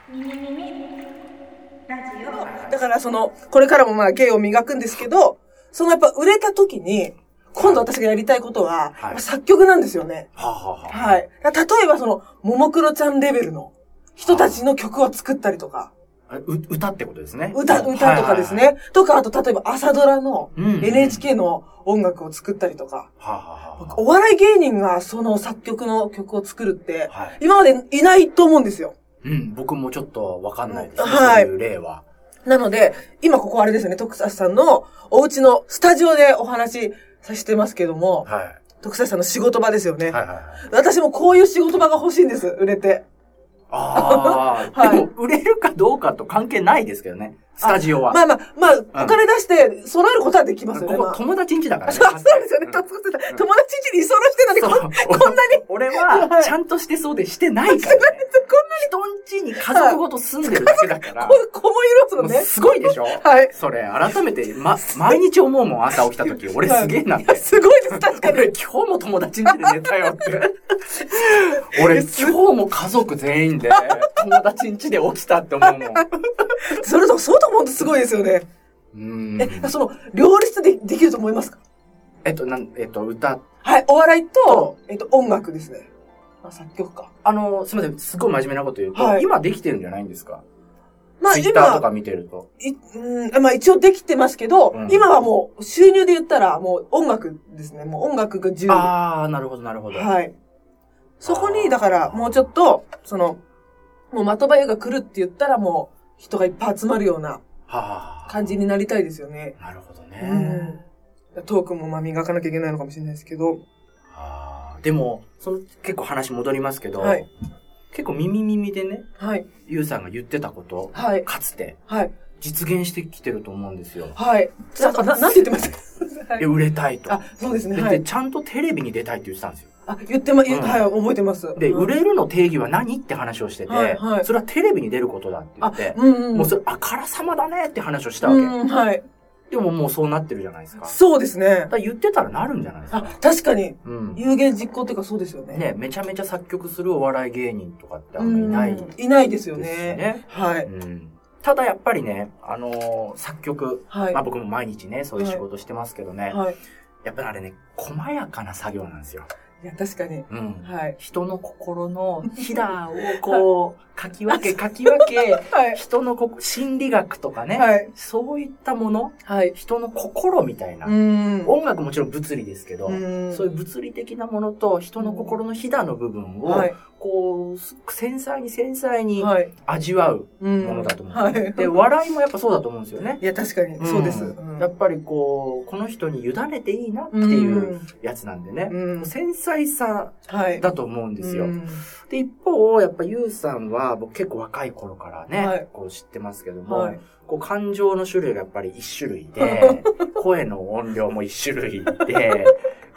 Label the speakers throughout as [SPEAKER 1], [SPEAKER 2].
[SPEAKER 1] みみみみラジオ。
[SPEAKER 2] だからこれからも芸を磨くんですけど、やっぱ売れた時に、今度私がやりたいことは、作曲なんですよね。はい。例えばももクロちゃんレベルの人たちの曲を作ったりとか。
[SPEAKER 3] 歌ってことですね。
[SPEAKER 2] 歌とかですね。とか、あと例えば朝ドラの NHK の音楽を作ったりとか。お笑い芸人が作曲の曲を作るって、今までいないと思うんですよ。
[SPEAKER 3] 僕もちょっとわかんないですね。そういう例は。
[SPEAKER 2] なので、今ここあれですよね、徳佐さんのお家のスタジオでお話しさせてますけども、徳佐さんの仕事場ですよね。私もこういう仕事場が欲しいんです、売れて。
[SPEAKER 3] でも、売れるかどうかと関係ないですけどね。スタジオは。
[SPEAKER 2] お金出して揃えることはできますよね。
[SPEAKER 3] ここ友達ん家だからね。
[SPEAKER 2] そうですよね。友達ん家に居候してるのにこんなに。
[SPEAKER 3] 俺は、ちゃんとしてそうでしてないからね。人ん家に家族ごと住んでるだけだから。
[SPEAKER 2] 子もいるんですもんね。
[SPEAKER 3] すごいでしょ？
[SPEAKER 2] はい。
[SPEAKER 3] それ、改めて、毎日思うもん、朝起きた時。俺すげえなって。
[SPEAKER 2] すごいです、確かに。
[SPEAKER 3] 俺、今日も友達ん家で寝たよって。俺、今日も家族全員で、友達ん家で起きたって思うもん。
[SPEAKER 2] そうと思うとすごいですよね。両立できると思いますか？
[SPEAKER 3] 歌。
[SPEAKER 2] はい、お笑いと、音楽ですね。作曲か。
[SPEAKER 3] すみません、すごい真面目なこと言うと、今できてるんじゃないんですか？ツイッターとか見てると。
[SPEAKER 2] 一応できてますけど、今はもう収入で言ったらもう音楽ですね。もう音楽が重要。
[SPEAKER 3] なるほど、なるほど。
[SPEAKER 2] はい。そこに、だからもうちょっと、もう的場優が来るって言ったらもう人がいっぱい集まるような感じになりたいですよね。
[SPEAKER 3] なるほどね。
[SPEAKER 2] トークも磨かなきゃいけないのかもしれないですけど。
[SPEAKER 3] でも、結構話戻りますけど、結構耳でね、ゆうさんが言ってたこと、かつて、実現してきてると思うんですよ。
[SPEAKER 2] はい。なんて言ってました
[SPEAKER 3] 売れたいと。
[SPEAKER 2] そうですね。
[SPEAKER 3] で、ちゃんとテレビに出たいって言ってたんですよ。
[SPEAKER 2] 言って覚えてます。
[SPEAKER 3] で、売れるの定義は何って話をしてて、それはテレビに出ることだって言って、もうそれあからさまだねって話をしたわけ。でももうそうなってるじゃないですか。
[SPEAKER 2] そうですね。
[SPEAKER 3] 言ってたらなるんじゃないですか。
[SPEAKER 2] 確かに。有言実行っていうかそうですよね。
[SPEAKER 3] ね、めちゃめちゃ作曲するお笑い芸人とかってあんまりいない。
[SPEAKER 2] いないですよね。はい。
[SPEAKER 3] ただやっぱりね、作曲、僕も毎日ね、そういう仕事してますけどね、やっぱりあれね、細やかな作業なんですよ。
[SPEAKER 2] いや、確かに。
[SPEAKER 3] 人の心のひだをかき分け、人の心理学とかね、そういったもの、人の心みたいな、音楽もちろん物理ですけど、そういう物理的なものと人の心のひだの部分を、繊細に味わうものだと思う。で、笑いもやっぱそうだと思うんですよね。
[SPEAKER 2] いや、確かに、そうです。
[SPEAKER 3] やっぱりこの人に委ねていいなっていうやつなんでね、繊細さだと思うんですよ。で、一方、やっぱゆうさんは、僕結構若い頃からね、知ってますけども、感情の種類がやっぱり一種類で、声の音量も一種類で、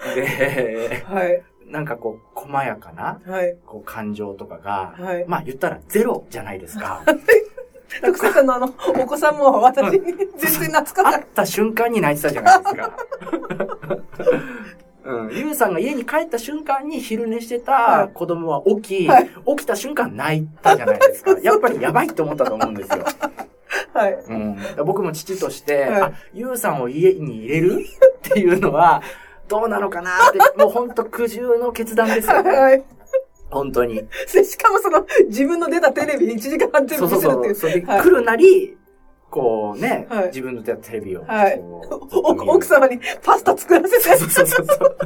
[SPEAKER 3] なんか細やかな、感情とかが、言ったらゼロじゃないですか。
[SPEAKER 2] 徳佐さんのお子さんも私に全然懐かない。
[SPEAKER 3] 会った瞬間に泣いてたじゃないですか。ゆうさんが家に帰った瞬間に昼寝してた子供は起きた瞬間泣いたじゃないですか。やっぱりやばいって思ったと思うんですよ。僕も父として、ゆうさんを家に入れるっていうのは、どうなのかなって、もうほんと苦渋の決断ですよね。本当に。
[SPEAKER 2] しかも自分の出たテレビに1時間半全部見せるっていう。
[SPEAKER 3] そう。で、来るなり、自分の出たテレビを。
[SPEAKER 2] 奥様にパスタ作らせて。
[SPEAKER 3] そう。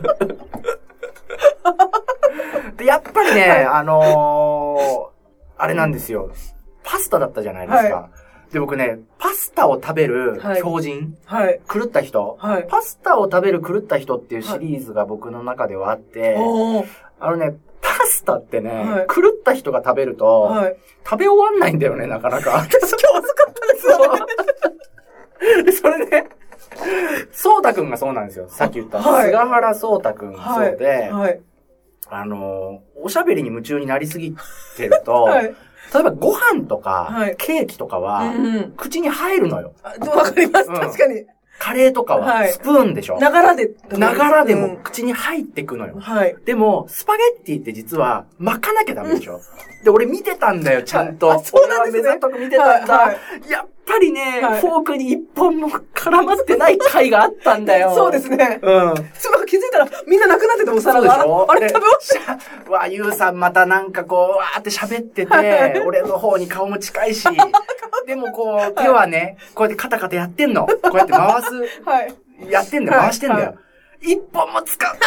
[SPEAKER 3] で、やっぱりね、あれなんですよ。パスタだったじゃないですか。で、僕ね、パスタを食べる狂人、狂った人、パスタを食べる狂った人っていうシリーズが僕の中ではあって、パスタってね、狂った人が食べると、食べ終わんないんだよね、なかなか。
[SPEAKER 2] 私今日遅かったですよ
[SPEAKER 3] ね。で、それね、そうたくんがそうなんですよ。さっき言った。菅原そうたくんがそうで、おしゃべりに夢中になりすぎてると、例えばご飯とか、ケーキとかは、口に入るのよ。
[SPEAKER 2] わかります、確かに。
[SPEAKER 3] カレーとかはスプーンでしょ？
[SPEAKER 2] ながらで。
[SPEAKER 3] ながらでも口に入ってくのよ。
[SPEAKER 2] はい。
[SPEAKER 3] でも、スパゲッティって実は巻かなきゃダメでしょ？で、俺見てたんだよ、ちゃんと。
[SPEAKER 2] そうなんですね。
[SPEAKER 3] 目ざとく見てたんだ。やっぱりね、フォークに一本も絡まってない回があったんだよ。
[SPEAKER 2] そうですね。
[SPEAKER 3] うん。
[SPEAKER 2] そう、なんか気づいたらみんななくなっててお皿が。
[SPEAKER 3] そうでしょ？
[SPEAKER 2] あれ食べまし
[SPEAKER 3] た。わ、ゆうさんまたなんかこう、わーって喋ってて、俺の方に顔も近いし、でもこう、手はね、こうやってカタカタやってんの。こうやって回す。
[SPEAKER 2] はい。
[SPEAKER 3] やってんだよ、回してんだよ。一本もついてない。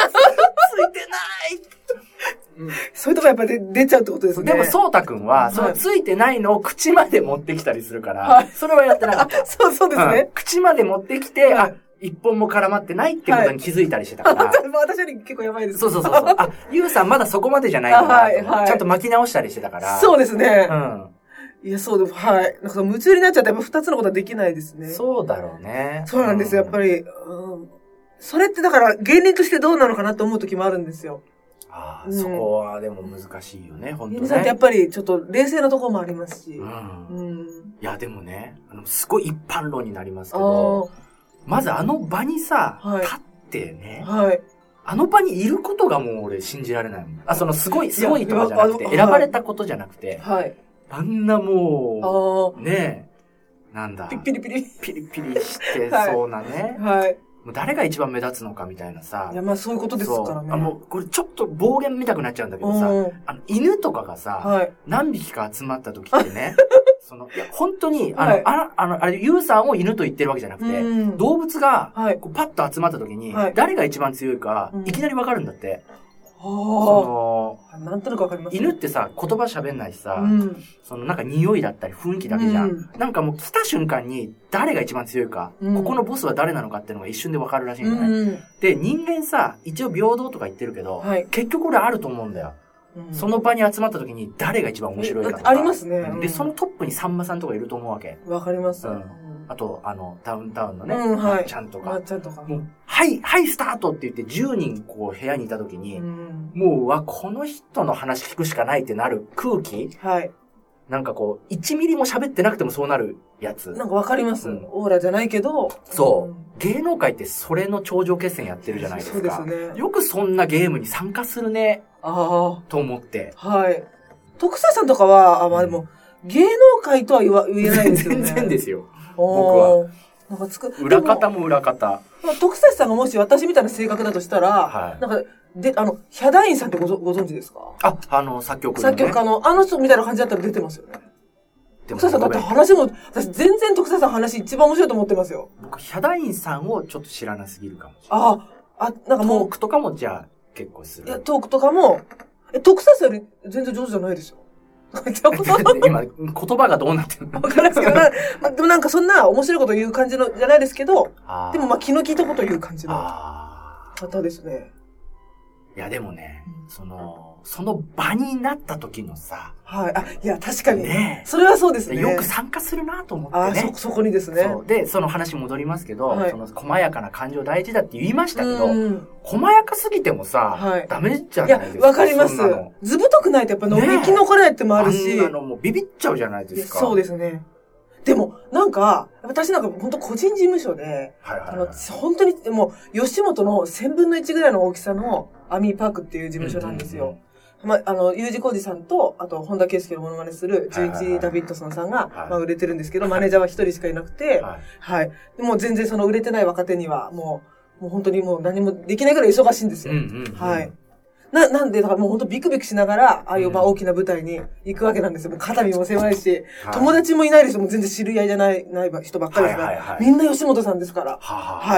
[SPEAKER 2] そういうとこやっぱ出ちゃうってことですね。
[SPEAKER 3] でも、そうたくんは、そのついてないのを口まで持ってきたりするから、それはやってなかった。
[SPEAKER 2] そうですね。
[SPEAKER 3] 口まで持ってきて、一本も絡まってないってことに気づいたりしてたから。
[SPEAKER 2] 私より結構やばいです。
[SPEAKER 3] そう。ゆうさんまだそこまでじゃないんだな。ちゃんと巻き直したりしてたから。
[SPEAKER 2] そうですね。
[SPEAKER 3] うん。
[SPEAKER 2] いや、そうです。はい。なんか夢中になっちゃってやっぱ二つのことはできないですね。
[SPEAKER 3] そうだろうね。
[SPEAKER 2] そうなんですよ、やっぱり。それってだから芸人としてどうなのかなと思う時もあるんですよ。
[SPEAKER 3] そこはでも難しいよね、本当に。
[SPEAKER 2] 芸人さんってやっぱりちょっと冷静なところもありますし。い
[SPEAKER 3] や、でもね、すごい一般論になりますけど、まずあの場にさ、立ってね、あの場にいることがもう俺信じられないもん。すごいとかじゃなくて、選ばれたことじゃなくて、あんなもう、ねえ、なんだ。
[SPEAKER 2] ピリピリ
[SPEAKER 3] してそうなね。もう誰が一番目立つのかみたいなさ。
[SPEAKER 2] いや、まあそういうことですからね。
[SPEAKER 3] もう、これちょっと暴言見たくなっちゃうんだけどさ、犬とかがさ、何匹か集まった時ってね、いや、本当に、あれ、ゆうさんを犬と言ってるわけじゃなくて、動物が、こうパッと集まった時に、誰が一番強いか、いきなりわかるんだって。
[SPEAKER 2] なんとなくわかります。
[SPEAKER 3] 犬ってさ、言葉喋んないしさ、なんか匂いだったり雰囲気だけじゃん。なんかもう来た瞬間に誰が一番強いか、ここのボスは誰なのかっていうのが一瞬でわかるらしいんだね。で、人間さ、一応平等とか言ってるけど、結局俺あると思うんだよ。その場に集まった時に誰が一番面白いかとか。
[SPEAKER 2] ありますね。
[SPEAKER 3] で、そのトップにさんまさんとかいると思うわけ。
[SPEAKER 2] わかります。
[SPEAKER 3] あと、ダウンタウンのね、ちゃんとか。もう、はい、スタートって言って10人こう部屋にいた時に、もう、この人の話聞くしかないってなる空気。なんかこう、1ミリも喋ってなくてもそうなるやつ。
[SPEAKER 2] なんかわかります。オーラじゃないけど。
[SPEAKER 3] そう。芸能界ってそれの頂上決戦やってるじゃないですか。そうですね。よくそんなゲームに参加するね。と思って。
[SPEAKER 2] 徳佐さんとかは、まあでも、芸能界とは言えないですよね。
[SPEAKER 3] 全然ですよ。僕は。
[SPEAKER 2] なんか
[SPEAKER 3] 裏方も裏方。
[SPEAKER 2] 徳佐さんがもし私みたいな性格だとしたら、なんか、ヒャダインさんってご存知ですか？
[SPEAKER 3] 作曲
[SPEAKER 2] 家の。あの人みたいな感じだったら出てますよね。徳佐さんだって話も、私全然徳佐さん話一番面白いと思ってますよ。
[SPEAKER 3] 僕、ヒャダインさんをちょっと知らなすぎるかもしれない。
[SPEAKER 2] なんかもう。
[SPEAKER 3] トークとかもじゃあ結構する。
[SPEAKER 2] いや、トークとかも、徳佐さんより全然上手じゃないですよ。
[SPEAKER 3] 今、言葉がどうなってるの
[SPEAKER 2] わかんないですけど、でもなんかそんな面白いこと言う感じのじゃないですけど、でも気の利いたこと言う感じの方ですね。
[SPEAKER 3] いやでもね、その場になった時のさ。
[SPEAKER 2] いや確かに。ね。それはそうですね。
[SPEAKER 3] よく参加するなと思ってね。
[SPEAKER 2] そこにですね。
[SPEAKER 3] で、その話戻りますけど、細やかな感情大事だって言いましたけど、細やかすぎてもさ、ダメじゃないですか。
[SPEAKER 2] いや、わかります。ずぶとくないとやっぱ生き残れないってもあるし。
[SPEAKER 3] もうビビっちゃうじゃないですか。
[SPEAKER 2] そうですね。でも、なんか、私なんか本当個人事務所で、本当にもう、吉本の1000分の1ぐらいの大きさのアミーパークっていう事務所なんですよ。U字工事さんと、あと、本田圭佑のモノマネする、純一ダビッドソンさんが、売れてるんですけど、マネージャーは一人しかいなくて、もう全然その売れてない若手には、もう本当にもう何もできないぐらい忙しいんですよ。なんで、だからもう本当ビクビクしながら、ああいう大きな舞台に行くわけなんですよ。もう肩身も狭いし、友達もいないですよ。もう全然知り合いじゃない人ばっかりですから。みんな吉本さんですから。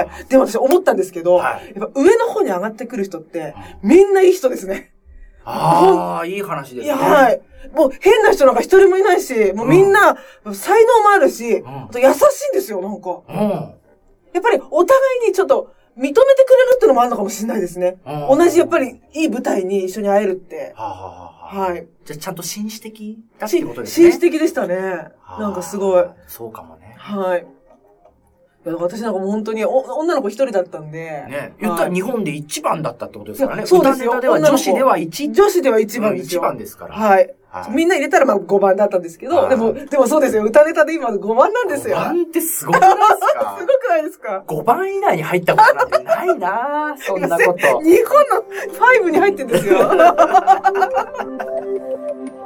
[SPEAKER 2] でも私思ったんですけど、やっぱ上の方に上がってくる人って、みんないい人ですね。
[SPEAKER 3] いい話ですね。
[SPEAKER 2] もう変な人なんか一人もいないし、もうみんな才能もあるし、あと優しいんですよ、なんか。やっぱりお互いにちょっと、認めてくれるってのもあるのかもしれないですね。同じやっぱりいい舞台に一緒に会えるって。
[SPEAKER 3] じゃあちゃんと紳士的だってことですね。
[SPEAKER 2] 紳士的でしたね。なんかすごい。
[SPEAKER 3] そうかもね。
[SPEAKER 2] いや、私なんかもう本当に女の子一人だったんで。
[SPEAKER 3] ね。言ったら日本で一番だったってことですからね。
[SPEAKER 2] そうですよ。
[SPEAKER 3] 歌ネタでは女子では
[SPEAKER 2] 女子では一番ですよ。
[SPEAKER 3] 一番ですから。
[SPEAKER 2] はい。みんな入れたらまあ5番だったんですけど、でもそうですよ。歌ネタで今5番なんですよ。
[SPEAKER 3] 5番ってすごくないですか？
[SPEAKER 2] すごくないですか？
[SPEAKER 3] 5 番以内に入ったことなんてないなそんなこと。
[SPEAKER 2] 日本の5に入ってんですよ。